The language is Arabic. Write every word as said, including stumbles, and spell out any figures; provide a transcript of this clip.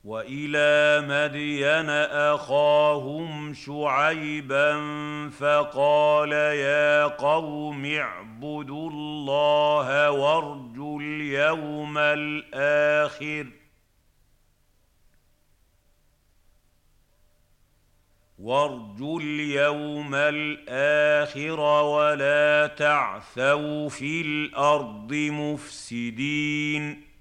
وإلى مدين أخاهم شعيبا فقال يا قوم اعبدوا الله وارجوا اليوم الآخر وارجوا اليوم الآخر ولا تعثوا في الأرض مفسدين